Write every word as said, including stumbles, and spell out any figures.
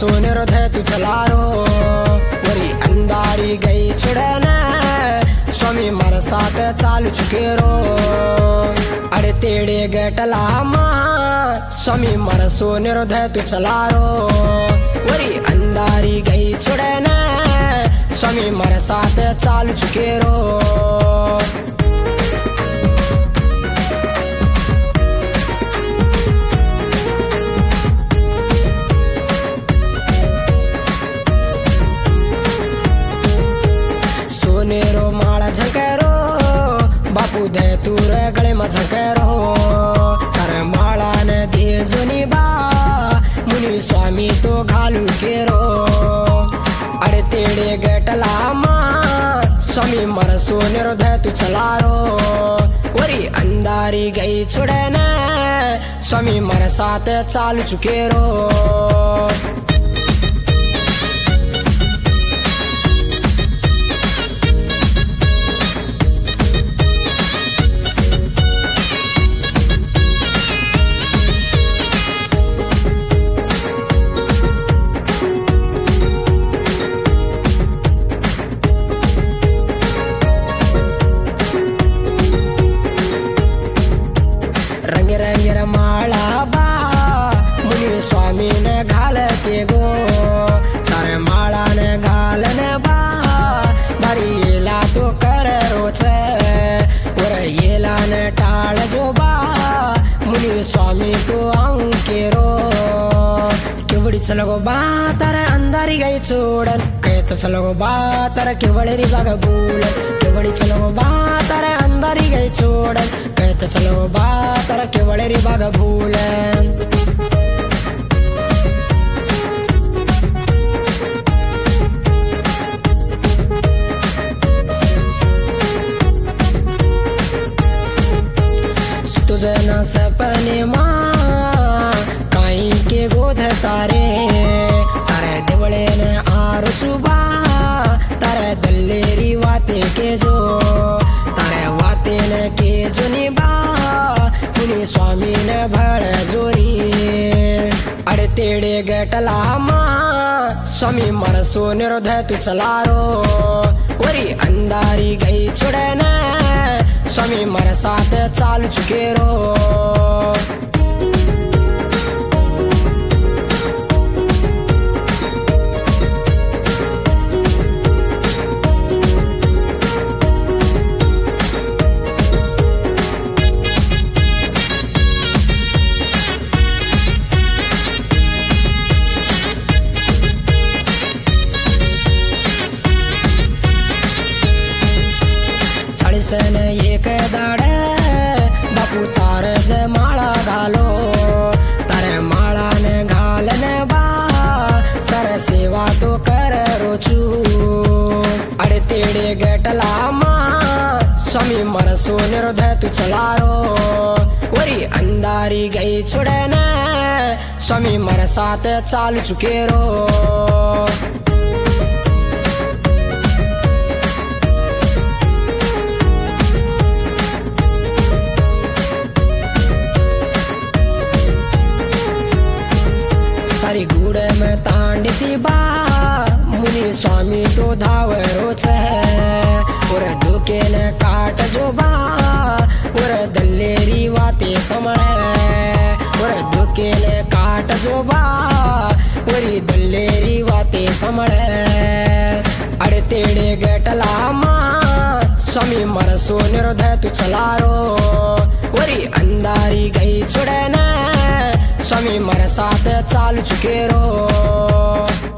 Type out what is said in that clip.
मरसून हृदय तू चलारो वरी अंधारी गई छुड़ना स्वामी मर साथ चालू चुके रो अड़े तेड़े गटला माँ स्वामी मरसून हृदय तू चलारो वरी अंधारी गई छुड़ना स्वामी मर साथ चालू चुके रो सोनेरो माला झंकेरो बापू दे तूर गले में झंकेरो कर माला ने दे जुनी बा मुनि स्वामी तो घालू केरो अड़े तेड़े गटला माँ स्वामी मरसून हृदय तू चलारो वरी अंधारी गई छुड़ना स्वामी मर साथ चालू चुके रो रंग रंग माला बा मुनि स्वामी ने घाल के गो तारे माला ने घाल ने बा बारी येला तो कर रोचे और येला ने टाल जो बा मुनि स्वामी तो आऊं के रो केवड़ी चलो बा तारे अंधारी गई छोड़न कहत चलो बा तारे केवड़ी री बाग भूल केवड़ी चलो बा तारे अंधारी गई छोड़न कहत चलो बा तारे केवड़ी री बाग भूल तुझे न सपने माँ काई के गोद तारे तारे दिवड़े न आर चुबा तारे दल्लेरी वाते के जो तारे वाते न के जुनी बा मुनि स्वामी न भड़ जोरी अड़े तेड़े गटला माँ स्वामी मरसून हृदय तू चलारो वरी अंधारी गई छुड़ना स्वामी मर साथ चालू चुके रो सन एक दाड़े बापू तार ज माला घालो तारे माला ने घाल ने बा तारे सेवा तो कर रोचू अड़े तेड़े गटला माँ स्वामी मरसून हृदय तू चलारो वरी अंधारी गई छुड़ना स्वामी मर साथ चालू चुके रो सारी गुड़ में तांडती बा मुनि स्वामी तो धावरो छे और दुके ने काट जो बा और दल्लेरी वाते समळे और दुके ने काट जो बा और दल्लेरी वाते समळे अड़े तेड़े गटला माँ स्वामी मरसून हृदय तू चलारो वरी अंधारी गई छुड़ना स्वामी मर साथ चालू चुके रो